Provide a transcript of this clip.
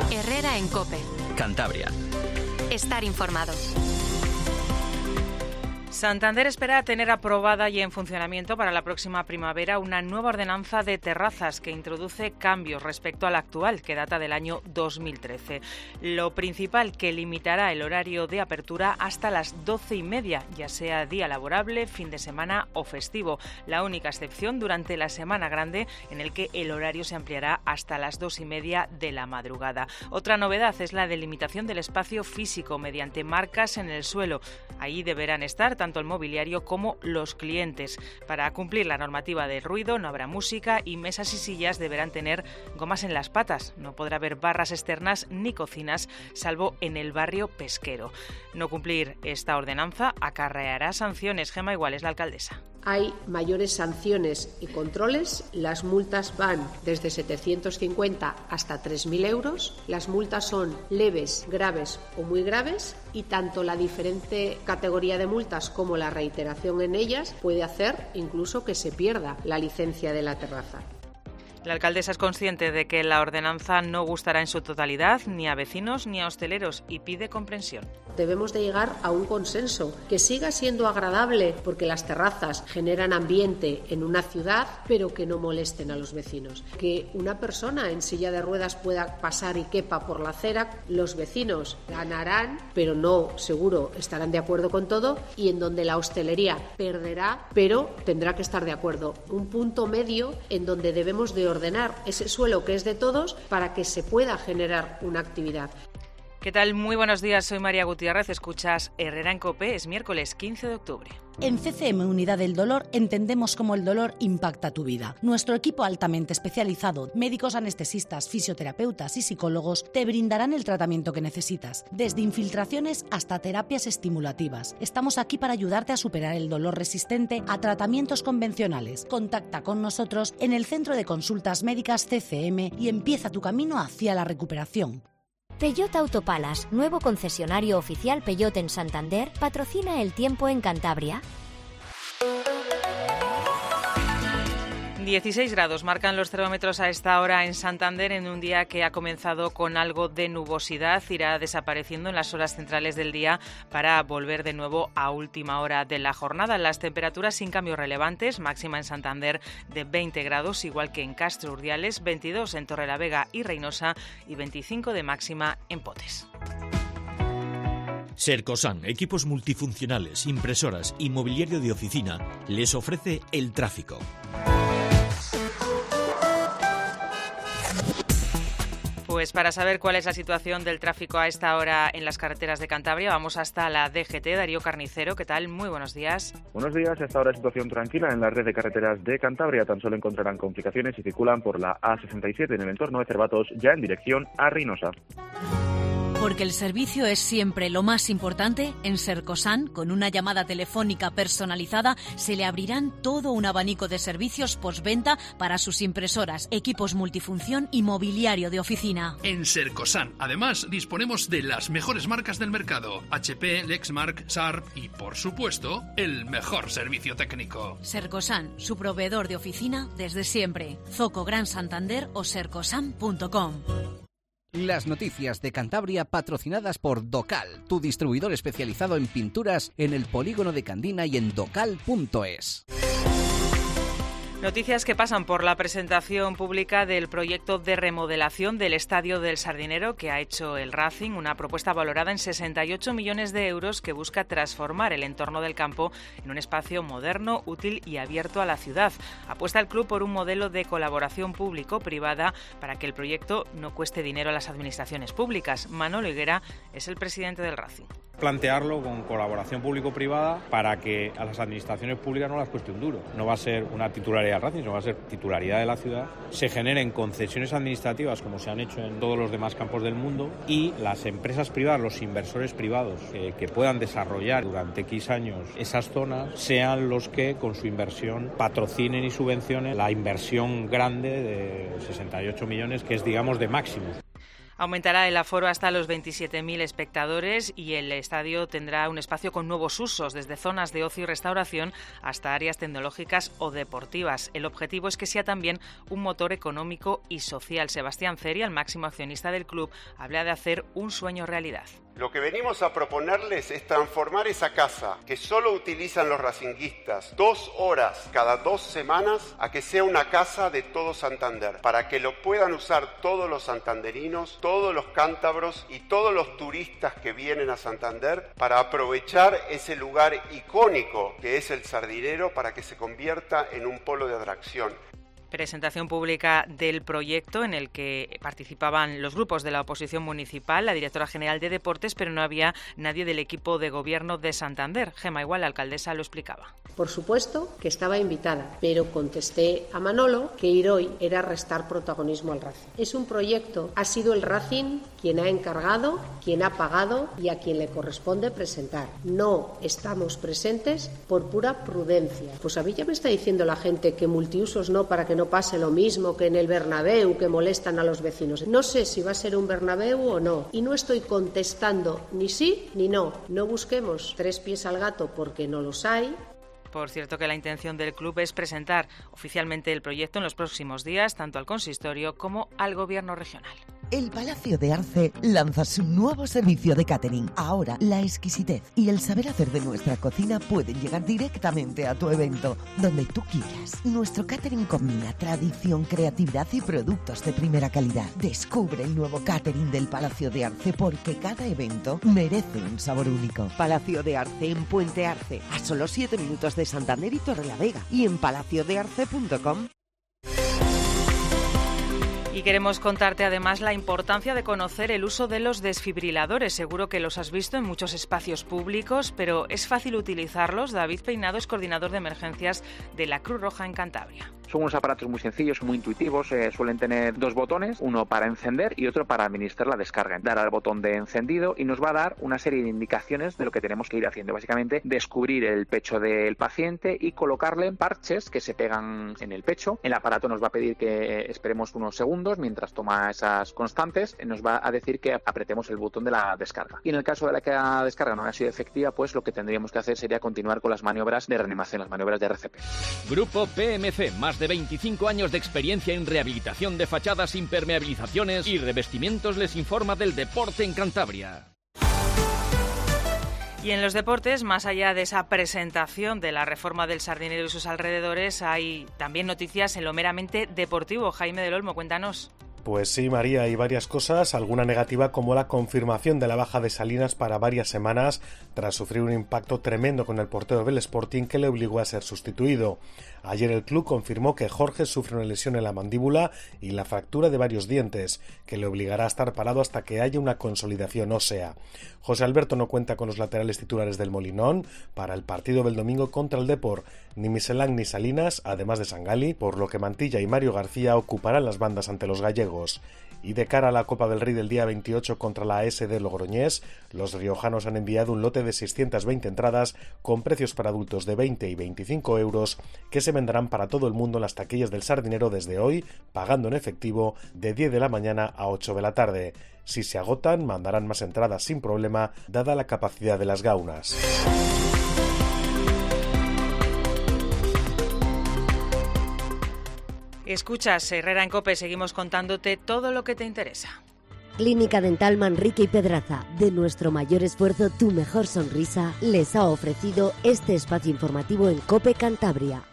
Herrera en COPE. Cantabria. Estar informado. Santander espera tener aprobada y en funcionamiento para la próxima primavera una nueva ordenanza de terrazas que introduce cambios respecto a la actual, que data del año 2013. Lo principal, que limitará el horario de apertura hasta las 12:30, ya sea día laborable, fin de semana o festivo. La única excepción durante la Semana Grande, en el que el horario se ampliará hasta las 2:30 de la madrugada. Otra novedad es la delimitación del espacio físico mediante marcas en el suelo. Ahí deberán estar tanto el mobiliario como los clientes. Para cumplir la normativa de ruido no habrá música y mesas y sillas deberán tener gomas en las patas. No podrá haber barras externas ni cocinas, salvo en el barrio pesquero. No cumplir esta ordenanza acarreará sanciones. Gemma Igual es la alcaldesa. Hay mayores sanciones y controles. Las multas van desde 750 hasta 3.000 euros. Las multas son leves, graves o muy graves, y tanto la diferente categoría de multas como la reiteración en ellas puede hacer incluso que se pierda la licencia de la terraza. La alcaldesa es consciente de que la ordenanza no gustará en su totalidad ni a vecinos ni a hosteleros y pide comprensión. Debemos de llegar a un consenso que siga siendo agradable, porque las terrazas generan ambiente en una ciudad, pero que no molesten a los vecinos. Que una persona en silla de ruedas pueda pasar y quepa por la acera, los vecinos ganarán, pero no seguro estarán de acuerdo con todo, y en donde la hostelería perderá, pero tendrá que estar de acuerdo. Un punto medio en donde debemos de ordenar ese suelo que es de todos para que se pueda generar una actividad. ¿Qué tal? Muy buenos días, soy María Gutiérrez, escuchas Herrera en COPE, es miércoles 15 de octubre. En CCM Unidad del Dolor entendemos cómo el dolor impacta tu vida. Nuestro equipo altamente especializado, médicos anestesistas, fisioterapeutas y psicólogos te brindarán el tratamiento que necesitas, desde infiltraciones hasta terapias estimulativas. Estamos aquí para ayudarte a superar el dolor resistente a tratamientos convencionales. Contacta con nosotros en el Centro de Consultas Médicas CCM y empieza tu camino hacia la recuperación. Peugeot Autopalas, nuevo concesionario oficial Peugeot en Santander, patrocina el tiempo en Cantabria. 16 grados marcan los termómetros a esta hora en Santander, en un día que ha comenzado con algo de nubosidad. Irá desapareciendo en las horas centrales del día para volver de nuevo a última hora de la jornada. Las temperaturas sin cambios relevantes, máxima en Santander de 20 grados, igual que en Castro Urdiales, 22 en Torrelavega y Reynosa y 25 de máxima en Potes. Sercosan, equipos multifuncionales, impresoras y mobiliario de oficina, les ofrece el tráfico. Pues para saber cuál es la situación del tráfico a esta hora en las carreteras de Cantabria, vamos hasta la DGT. Darío Carnicero, ¿qué tal? Muy buenos días. Buenos días. A esta hora situación tranquila en la red de carreteras de Cantabria. Tan solo encontrarán complicaciones si circulan por la A67 en el entorno de Cervatos, ya en dirección a Reynosa. Porque el servicio es siempre lo más importante, en Sercosan, con una llamada telefónica personalizada, se le abrirán todo un abanico de servicios postventa para sus impresoras, equipos multifunción y mobiliario de oficina. En Sercosan, además, disponemos de las mejores marcas del mercado: HP, Lexmark, Sharp y, por supuesto, el mejor servicio técnico. Sercosan, su proveedor de oficina desde siempre. Zoco Gran Santander o sercosan.com. Las noticias de Cantabria patrocinadas por Docal, tu distribuidor especializado en pinturas en el polígono de Candina y en docal.es. Noticias que pasan por la presentación pública del proyecto de remodelación del Estadio del Sardinero que ha hecho el Racing, una propuesta valorada en 68 millones de euros que busca transformar el entorno del campo en un espacio moderno, útil y abierto a la ciudad. Apuesta el club por un modelo de colaboración público-privada para que el proyecto no cueste dinero a las administraciones públicas. Manolo Higuera es el presidente del Racing. Plantearlo con colaboración público-privada para que a las administraciones públicas no las cueste un duro. No va a ser una titularidad del Racing, sino va a ser titularidad de la ciudad. Se generen concesiones administrativas como se han hecho en todos los demás campos del mundo, y las empresas privadas, los inversores privados que puedan desarrollar durante X años esas zonas, sean los que con su inversión patrocinen y subvencionen la inversión grande de 68 millones, que es, digamos, de máximo. Aumentará el aforo hasta los 27.000 espectadores y el estadio tendrá un espacio con nuevos usos, desde zonas de ocio y restauración hasta áreas tecnológicas o deportivas. El objetivo es que sea también un motor económico y social. Sebastián Ceri, el máximo accionista del club, habla de hacer un sueño realidad. Lo que venimos a proponerles es transformar esa casa que solo utilizan los racinguistas 2 horas cada 2 semanas a que sea una casa de todo Santander, para que lo puedan usar todos los santanderinos, todos los cántabros y todos los turistas que vienen a Santander para aprovechar ese lugar icónico que es el Sardinero para que se convierta en un polo de atracción. Presentación pública del proyecto en el que participaban los grupos de la oposición municipal, la directora general de Deportes, pero no había nadie del equipo de gobierno de Santander. Gemma Igual, la alcaldesa, lo explicaba. Por supuesto que estaba invitada, pero contesté a Manolo que ir hoy era restar protagonismo al Racing. Es un proyecto, ha sido el Racing quien ha encargado, quien ha pagado y a quien le corresponde presentar. No estamos presentes por pura prudencia. Pues a mí ya me está diciendo la gente que multiusos no, para que no pase lo mismo que en el Bernabéu, que molestan a los vecinos. No sé si va a ser un Bernabéu o no, y no estoy contestando ni sí ni no. No busquemos 3 pies al gato porque no los hay. Por cierto, que la intención del club es presentar oficialmente el proyecto en los próximos días, tanto al consistorio como al gobierno regional. El Palacio de Arce lanza su nuevo servicio de catering. Ahora, la exquisitez y el saber hacer de nuestra cocina pueden llegar directamente a tu evento, donde tú quieras. Nuestro catering combina tradición, creatividad y productos de primera calidad. Descubre el nuevo catering del Palacio de Arce, porque cada evento merece un sabor único. Palacio de Arce en Puente Arce, a solo 7 minutos de Santander y Torrelavega, y en palaciodearce.com. Y queremos contarte además la importancia de conocer el uso de los desfibriladores. Seguro que los has visto en muchos espacios públicos, pero ¿es fácil utilizarlos? David Peinado es coordinador de emergencias de la Cruz Roja en Cantabria. Son unos aparatos muy sencillos, muy intuitivos, suelen tener 2 botones, uno para encender y otro para administrar la descarga. Dará el botón de encendido y nos va a dar una serie de indicaciones de lo que tenemos que ir haciendo. Básicamente, descubrir el pecho del paciente y colocarle parches que se pegan en el pecho. El aparato nos va a pedir que esperemos unos segundos mientras toma esas constantes. Nos va a decir que apretemos el botón de la descarga. Y en el caso de que la descarga no haya sido efectiva, pues lo que tendríamos que hacer sería continuar con las maniobras de reanimación, las maniobras de RCP. Grupo PMC, más de 25 años de experiencia en rehabilitación de fachadas, impermeabilizaciones y revestimientos, les informa del deporte en Cantabria. Y en los deportes, más allá de esa presentación de la reforma del Sardinero y sus alrededores, hay también noticias en lo meramente deportivo. Jaime del Olmo, cuéntanos. Pues sí, María, hay varias cosas, alguna negativa como la confirmación de la baja de Salinas para varias semanas tras sufrir un impacto tremendo con el portero del Sporting que le obligó a ser sustituido. Ayer el club confirmó que Jorge sufre una lesión en la mandíbula y la fractura de varios dientes, que le obligará a estar parado hasta que haya una consolidación ósea. José Alberto no cuenta con los laterales titulares del Molinón para el partido del domingo contra el Depor, ni Miselán ni Salinas, además de Sangali, por lo que Mantilla y Mario García ocuparán las bandas ante los gallegos. Y de cara a la Copa del Rey del día 28 contra la AS de Logroñés, los riojanos han enviado un lote de 620 entradas con precios para adultos de 20 y 25 euros que se venderán para todo el mundo en las taquillas del Sardinero desde hoy, pagando en efectivo de 10 de la mañana a 8 de la tarde. Si se agotan, mandarán más entradas sin problema, dada la capacidad de las gaunas. Escuchas Herrera en COPE, seguimos contándote todo lo que te interesa. Clínica Dental Manrique y Pedraza, de nuestro mayor esfuerzo, tu mejor sonrisa, les ha ofrecido este espacio informativo en COPE Cantabria.